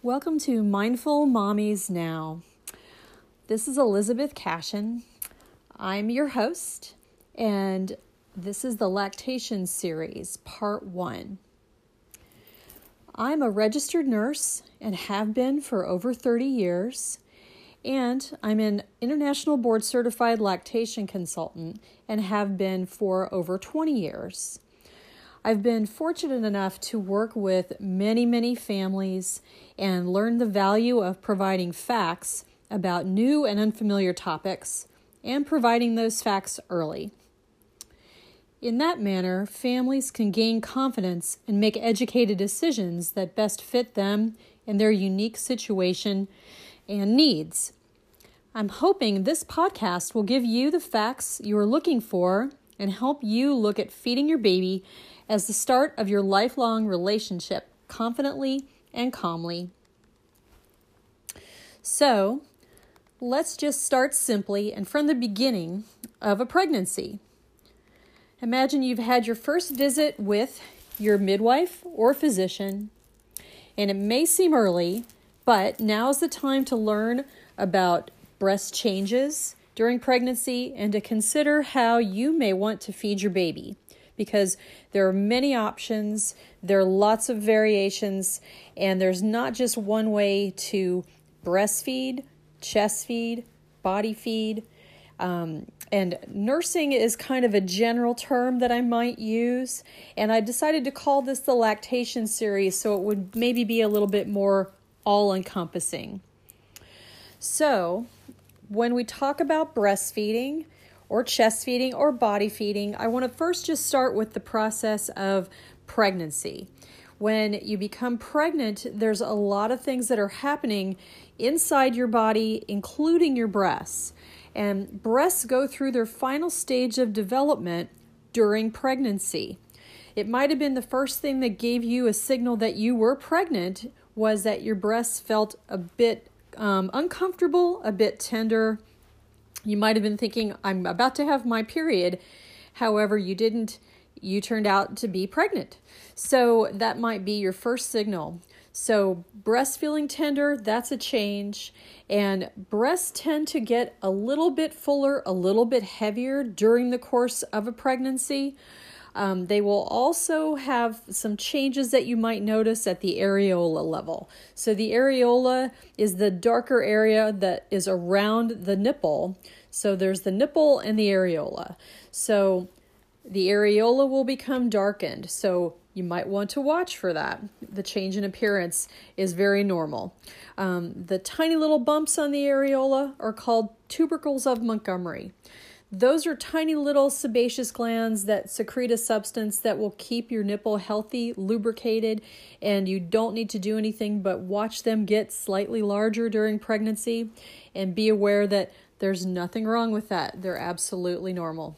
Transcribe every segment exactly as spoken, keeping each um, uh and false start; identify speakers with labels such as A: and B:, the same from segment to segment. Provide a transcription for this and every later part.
A: Welcome to Mindful Mommies Now. This is Elizabeth Cashin. I'm your host, and this is the Lactation Series, Part one. I'm a registered nurse and have been for over thirty years, and I'm an International Board Certified Lactation Consultant and have been for over twenty years. I've been fortunate enough to work with many, many families and learn the value of providing facts about new and unfamiliar topics and providing those facts early. In that manner, families can gain confidence and make educated decisions that best fit them and their unique situation and needs. I'm hoping this podcast will give you the facts you are looking for and help you look at feeding your baby as the start of your lifelong relationship confidently and calmly. So, let's just start simply and from the beginning of a pregnancy. Imagine you've had your first visit with your midwife or physician, and it may seem early, but now is the time to learn about breast changes during pregnancy and to consider how you may want to feed your baby. Because there are many options, there are lots of variations, and there's not just one way to breastfeed, chest feed, body feed. Um, and nursing is kind of a general term that I might use, and I decided to call this the Lactation Series so it would maybe be a little bit more all-encompassing. So, when we talk about breastfeeding, or chest feeding, or body feeding, I want to first just start with the process of pregnancy. When you become pregnant, there's a lot of things that are happening inside your body, including your breasts. And breasts go through their final stage of development during pregnancy. It might have been the first thing that gave you a signal that you were pregnant was that your breasts felt a bit um, uncomfortable, a bit tender. You might have been thinking, I'm about to have my period. However, you didn't. You turned out to be pregnant. So that might be your first signal. So breast feeling tender, that's a change. And breasts tend to get a little bit fuller, a little bit heavier during the course of a pregnancy. Um, they will also have some changes that you might notice at the areola level. So the areola is the darker area that is around the nipple. So there's the nipple and the areola. So the areola will become darkened. So you might want to watch for that. The change in appearance is very normal. Um, the tiny little bumps on the areola are called tubercles of Montgomery. Those are tiny little sebaceous glands that secrete a substance that will keep your nipple healthy, lubricated, and you don't need to do anything but watch them get slightly larger during pregnancy and be aware that there's nothing wrong with that. They're absolutely normal.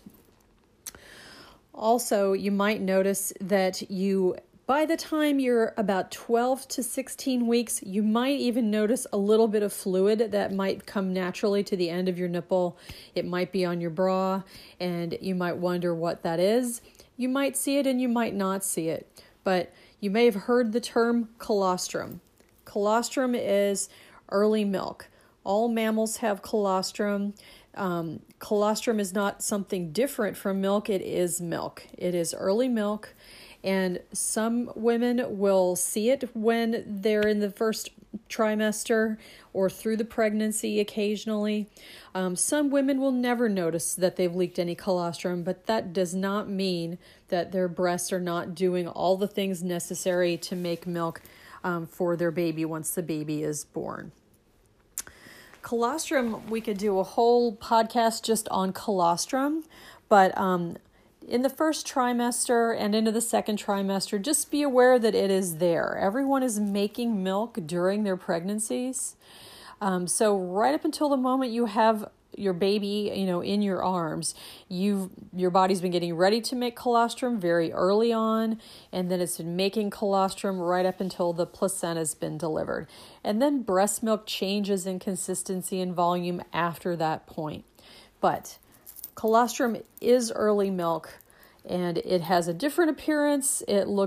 A: Also, you might notice that you By the time you're about twelve to sixteen weeks, you might even notice a little bit of fluid that might come naturally to the end of your nipple. It might be on your bra, and you might wonder what that is. You might see it and you might not see it, but you may have heard the term colostrum. Colostrum is early milk. All mammals have colostrum. Um, colostrum is not something different from milk. It is milk. It is early milk. And some women will see it when they're in the first trimester or through the pregnancy occasionally. Um, some women will never notice that they've leaked any colostrum, but that does not mean that their breasts are not doing all the things necessary to make milk um, for their baby once the baby is born. Colostrum, we could do a whole podcast just on colostrum, but um, in the first trimester and into the second trimester, just be aware that it is there. Everyone is making milk during their pregnancies. Um, so right up until the moment you have your baby, you know, in your arms, you've your body's been getting ready to make colostrum very early on, and then it's been making colostrum right up until the placenta's been delivered. And then breast milk changes in consistency and volume after that point. But colostrum is early milk, and it has a different appearance. It looks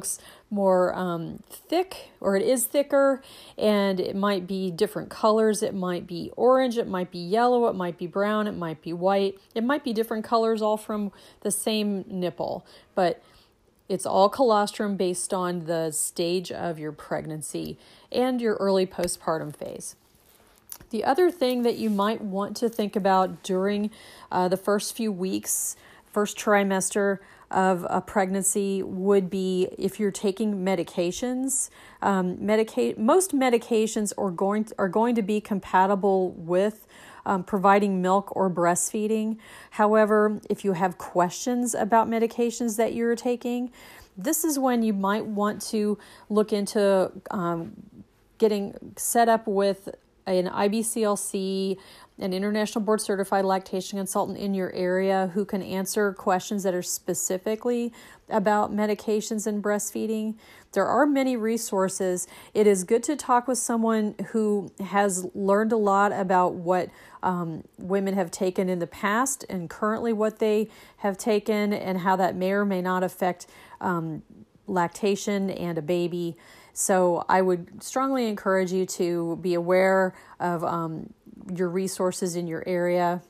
A: more um, thick, or it is thicker, and it might be different colors. It might be orange, it might be yellow, it might be brown, it might be white. It might be different colors all from the same nipple, but it's all colostrum based on the stage of your pregnancy and your early postpartum phase. The other thing that you might want to think about during uh, the first few weeks, first trimester of a pregnancy would be if you're taking medications. Um, medica- most medications are going to, are going to be compatible with um, providing milk or breastfeeding. However, if you have questions about medications that you're taking, this is when you might want to look into um, getting set up with an I B C L C, an International Board Certified Lactation Consultant in your area who can answer questions that are specifically about medications and breastfeeding. There are many resources. It is good to talk with someone who has learned a lot about what um, women have taken in the past and currently what they have taken and how that may or may not affect um, lactation and a baby. So I would strongly encourage you to be aware of um, your resources in your area,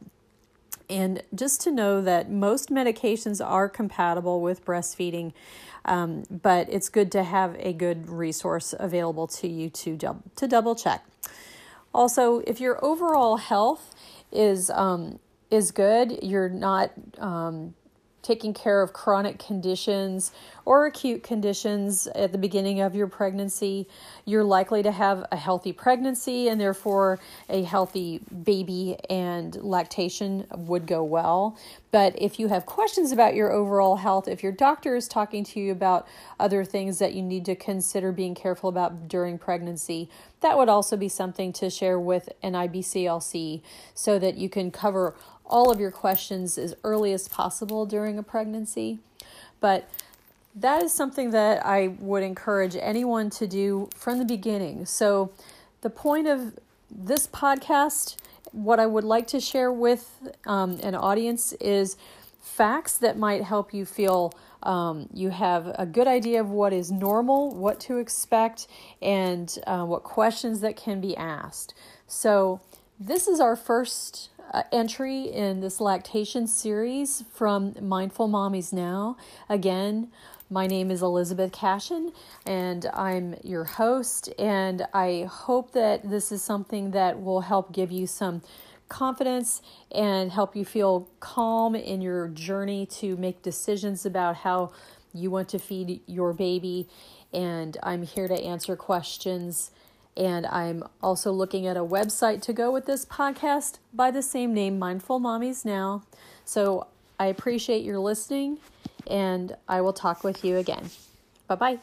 A: and just to know that most medications are compatible with breastfeeding, um, but it's good to have a good resource available to you to, dub- to double check. Also, if your overall health is um, is good, you're not um, taking care of chronic conditions or acute conditions at the beginning of your pregnancy, you're likely to have a healthy pregnancy and therefore a healthy baby, and lactation would go well. But if you have questions about your overall health, if your doctor is talking to you about other things that you need to consider being careful about during pregnancy, that would also be something to share with an I B C L C so that you can cover all of your questions as early as possible during a pregnancy. But that is something that I would encourage anyone to do from the beginning. So the point of this podcast, what I would like to share with um, an audience is facts that might help you feel um, you have a good idea of what is normal, what to expect, and uh, what questions that can be asked. So this is our first Uh, entry in this lactation series from Mindful Mommies Now. Again, my name is Elizabeth Cashin, and I'm your host, and I hope that this is something that will help give you some confidence and help you feel calm in your journey to make decisions about how you want to feed your baby. And I'm here to answer questions. And I'm also looking at a website to go with this podcast by the same name, Mindful Mommies Now. So I appreciate your listening, and I will talk with you again. Bye-bye.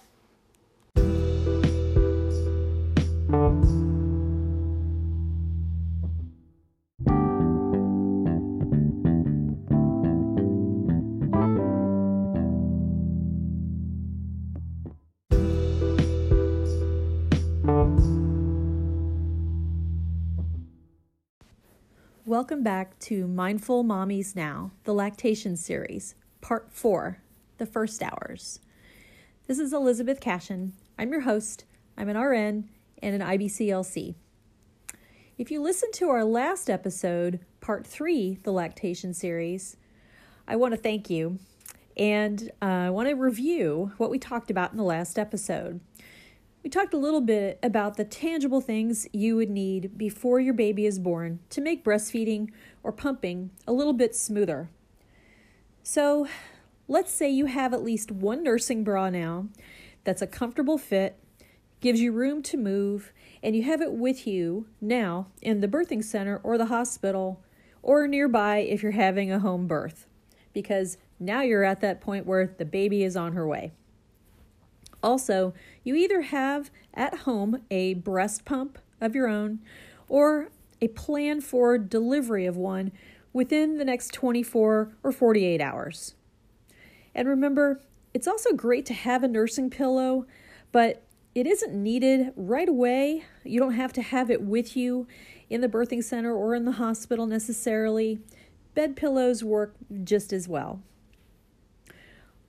A: Welcome back to Mindful Mommies Now, the lactation series, part four, the first hours. This is Elizabeth Cashin. I'm your host. I'm an R N and an I B C L C. If you listened to our last episode, part three, the lactation series, I want to thank you, and uh, I want to review what we talked about in the last episode. We talked a little bit about the tangible things you would need before your baby is born to make breastfeeding or pumping a little bit smoother. So let's say you have at least one nursing bra now that's a comfortable fit, gives you room to move, and you have it with you now in the birthing center or the hospital or nearby if you're having a home birth, because now you're at that point where the baby is on her way. Also, you either have at home a breast pump of your own or a plan for delivery of one within the next twenty-four or forty-eight hours. And remember, it's also great to have a nursing pillow, but it isn't needed right away. You don't have to have it with you in the birthing center or in the hospital necessarily. Bed pillows work just as well.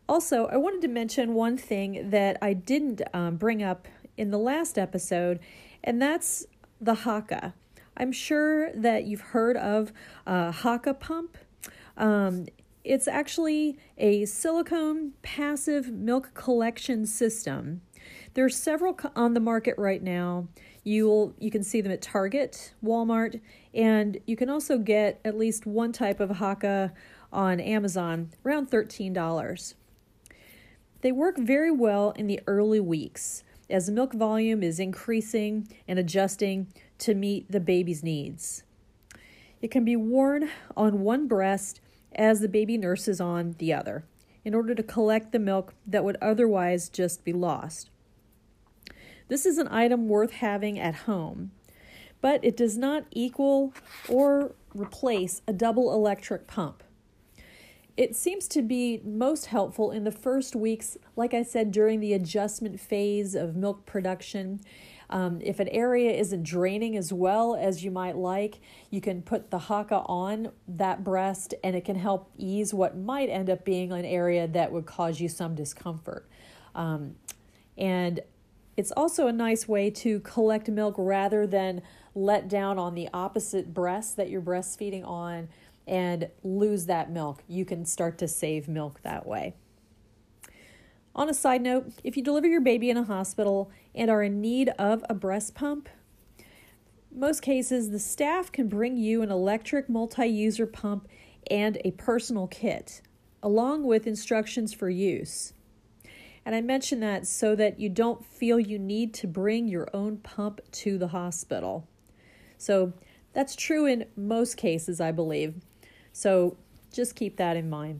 A: Also, I wanted to mention one thing that I didn't um, bring up in the last episode, and that's the Haakaa. I'm sure that you've heard of a Haakaa pump. Um, it's actually a silicone passive milk collection system. There are several on the market right now. You'll you can see them at Target, Walmart, and you can also get at least one type of Haakaa on Amazon, around thirteen dollars. They work very well in the early weeks as the milk volume is increasing and adjusting to meet the baby's needs. It can be worn on one breast as the baby nurses on the other in order to collect the milk that would otherwise just be lost. This is an item worth having at home, but it does not equal or replace a double electric pump. It seems to be most helpful in the first weeks, like I said, during the adjustment phase of milk production. Um, if an area isn't draining as well as you might like, you can put the Haakaa on that breast and it can help ease what might end up being an area that would cause you some discomfort. Um, and it's also a nice way to collect milk rather than let down on the opposite breast that you're breastfeeding on and lose that milk. You can start to save milk that way. On a side note, if you deliver your baby in a hospital and are in need of a breast pump, most cases the staff can bring you an electric multi-user pump and a personal kit, along with instructions for use. And I mention that so that you don't feel you need to bring your own pump to the hospital. So that's true in most cases, I believe. So just keep that in mind.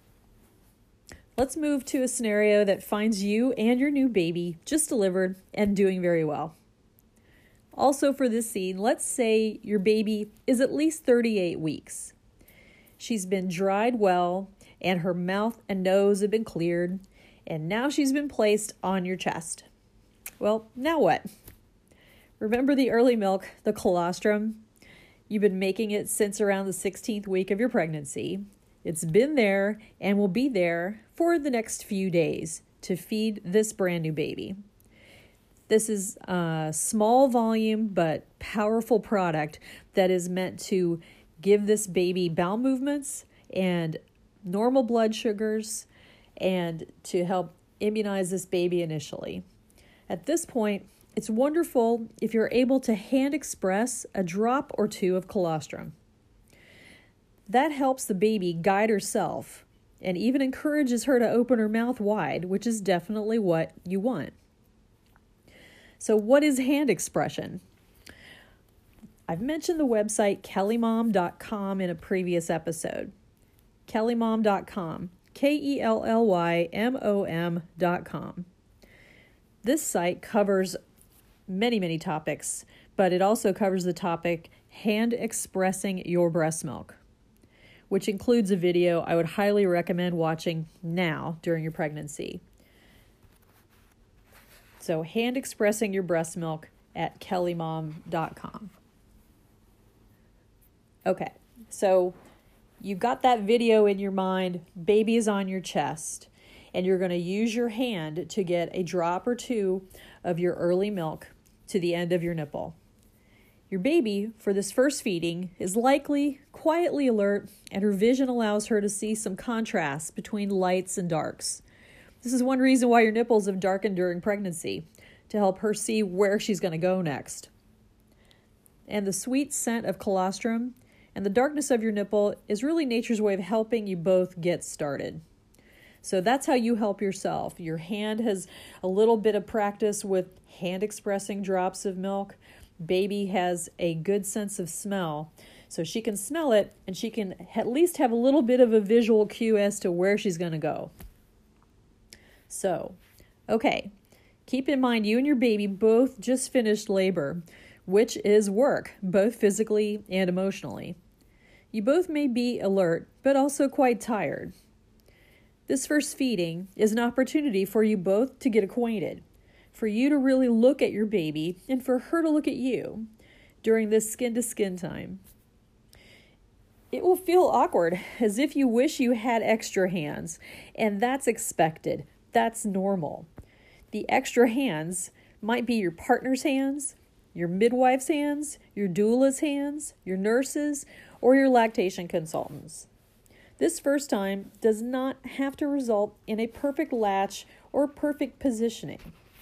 A: Let's move to a scenario that finds you and your new baby just delivered and doing very well. Also for this scene, let's say your baby is at least thirty-eight weeks. She's been dried well and her mouth and nose have been cleared, and now she's been placed on your chest. Well, now what? Remember the early milk, the colostrum? You've been making it since around the sixteenth week of your pregnancy. It's been there and will be there for the next few days to feed this brand new baby. This is a small volume but powerful product that is meant to give this baby bowel movements and normal blood sugars and to help immunize this baby initially. At this point, it's wonderful if you're able to hand express a drop or two of colostrum. That helps the baby guide herself and even encourages her to open her mouth wide, which is definitely what you want. So what is hand expression? I've mentioned the website kelly mom dot com in a previous episode. kelly mom dot com, K E L L Y M O M dot com. This site covers many, many topics, but it also covers the topic hand expressing your breast milk, which includes a video I would highly recommend watching now during your pregnancy. So hand expressing your breast milk at kelly mom dot com. Okay, so you've got that video in your mind, baby is on your chest, and you're going to use your hand to get a drop or two of your early milk to the end of your nipple. Your baby, for this first feeding, is likely quietly alert, and her vision allows her to see some contrast between lights and darks. This is one reason why your nipples have darkened during pregnancy, to help her see where she's going to go next. And the sweet scent of colostrum and the darkness of your nipple is really nature's way of helping you both get started. So that's how you help yourself. Your hand has a little bit of practice with hand expressing drops of milk. Baby has a good sense of smell, so she can smell it and she can at least have a little bit of a visual cue as to where she's going to go. So, okay, keep in mind you and your baby both just finished labor, which is work, both physically and emotionally. You both may be alert, but also quite tired. This first feeding is an opportunity for you both to get acquainted, for you to really look at your baby and for her to look at you during this skin-to-skin time. It will feel awkward, as if you wish you had extra hands, and that's expected. That's normal. The extra hands might be your partner's hands, your midwife's hands, your doula's hands, your nurses, or your lactation consultants. This first time does not have to result in a perfect latch or perfect positioning.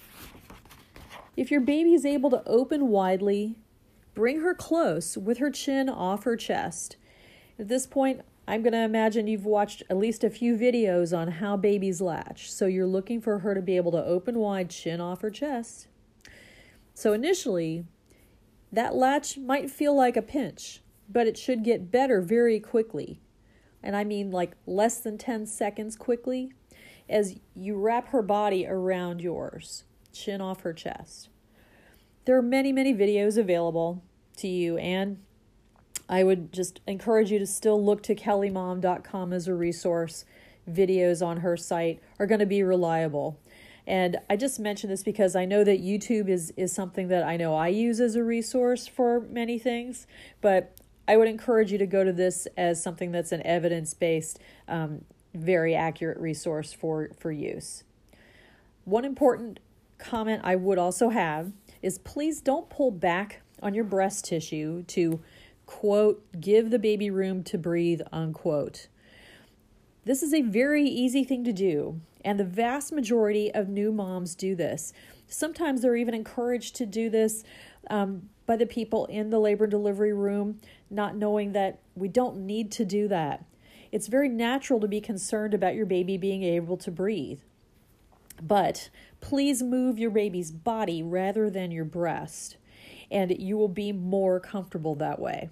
A: If your baby is able to open widely, bring her close with her chin off her chest. At this point, I'm going to imagine you've watched at least a few videos on how babies latch. So you're looking for her to be able to open wide, chin off her chest. So initially, that latch might feel like a pinch, but it should get better very quickly. And I mean like less than ten seconds quickly, as you wrap her body around yours, chin off her chest. There are many, many videos available to you, and I would just encourage you to still look to kelly mom dot com as a resource. Videos on her site are going to be reliable. And I just mention this because I know that YouTube is, is something that I know I use as a resource for many things, but I would encourage you to go to this as something that's an evidence-based, um, very accurate resource for, for use. One important comment I would also have is please don't pull back on your breast tissue to, quote, give the baby room to breathe, unquote. This is a very easy thing to do, and the vast majority of new moms do this. Sometimes they're even encouraged to do this um, by the people in the labor and delivery room, not knowing that we don't need to do that. It's very natural to be concerned about your baby being able to breathe. But please move your baby's body rather than your breast, and you will be more comfortable that way.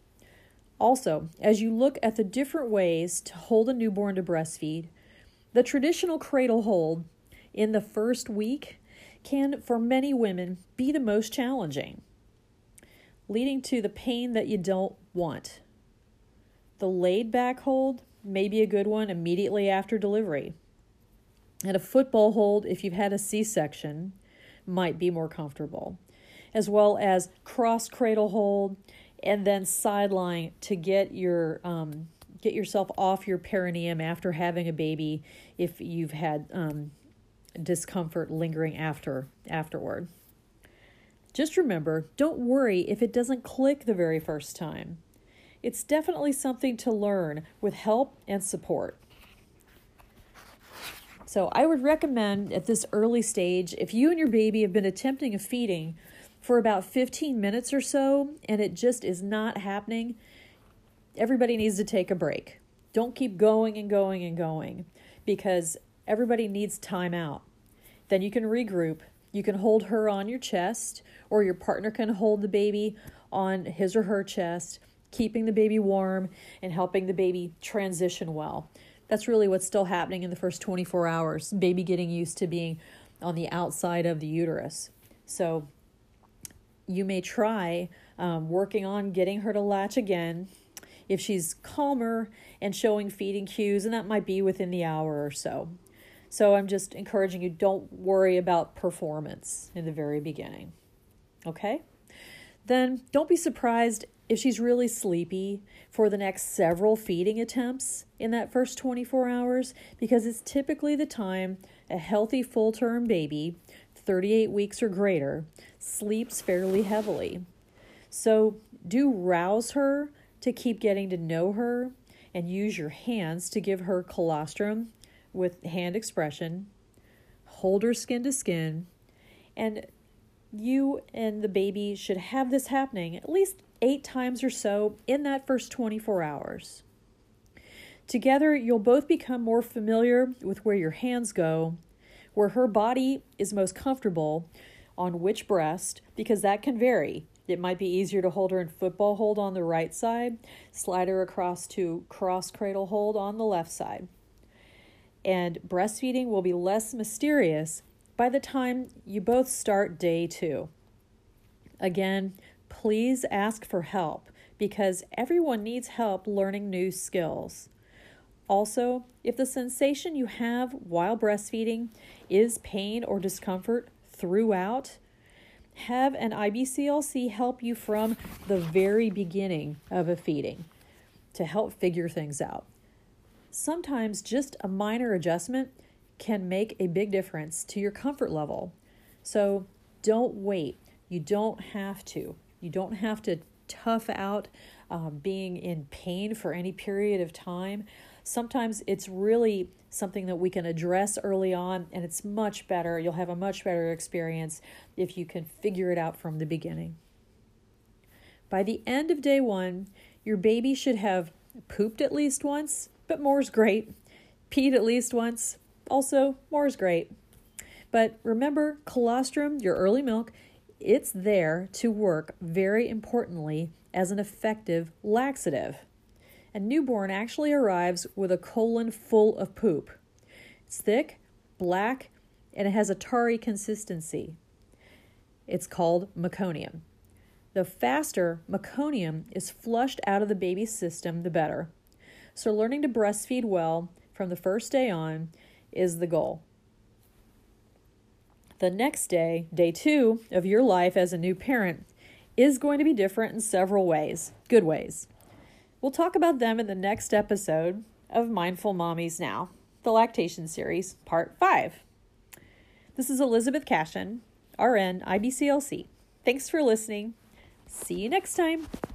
A: Also, as you look at the different ways to hold a newborn to breastfeed, the traditional cradle hold in the first week can, for many women, be the most challenging, leading to the pain that you don't want. The laid back hold may be a good one immediately after delivery. And a football hold, if you've had a C-section, might be more comfortable, as well as cross cradle hold and then sideline to get your um, get yourself off your perineum after having a baby if you've had um, discomfort lingering after afterward. Just remember, don't worry if it doesn't click the very first time. It's definitely something to learn with help and support. So I would recommend at this early stage, if you and your baby have been attempting a feeding for about fifteen minutes or so, and it just is not happening, everybody needs to take a break. Don't keep going and going and going, because everybody needs time out. Then you can regroup. You can hold her on your chest, or your partner can hold the baby on his or her chest, keeping the baby warm and helping the baby transition well. That's really what's still happening in the first twenty-four hours, baby getting used to being on the outside of the uterus. So you may try um, working on getting her to latch again if she's calmer and showing feeding cues, and that might be within the hour or so. So I'm just encouraging you, don't worry about performance in the very beginning. Okay? Then don't be surprised if she's really sleepy for the next several feeding attempts in that first twenty-four hours, because it's typically the time a healthy full-term baby, thirty-eight weeks or greater, sleeps fairly heavily. So do rouse her to keep getting to know her, and use your hands to give her colostrum with hand expression. Hold her skin to skin, and you and the baby should have this happening at least eight times or so in that first twenty-four hours. Together, you'll both become more familiar with where your hands go, where her body is most comfortable, on which breast, because that can vary. It might be easier to hold her in football hold on the right side, slide her across to cross cradle hold on the left side. And breastfeeding will be less mysterious by the time you both start day two. Again, please ask for help, because everyone needs help learning new skills. Also, if the sensation you have while breastfeeding is pain or discomfort throughout, have an I B C L C help you from the very beginning of a feeding to help figure things out. Sometimes just a minor adjustment can make a big difference to your comfort level. So don't wait. You don't have to. You don't have to tough out um, being in pain for any period of time. Sometimes it's really something that we can address early on, and it's much better. You'll have a much better experience if you can figure it out from the beginning. By the end of day one, your baby should have pooped at least once, but more's great. Peed at least once, also more's great. But remember, colostrum, your early milk, it's there to work very importantly as an effective laxative. A newborn actually arrives with a colon full of poop. It's thick, black, and it has a tarry consistency. It's called meconium. The faster meconium is flushed out of the baby's system, the better. So learning to breastfeed well from the first day on is the goal. The next day, day two of your life as a new parent, is going to be different in several ways, good ways. We'll talk about them in the next episode of Mindful Mommies Now, the Lactation Series, Part five. This is Elizabeth Cashin, R N, I B C L C. Thanks for listening. See you next time.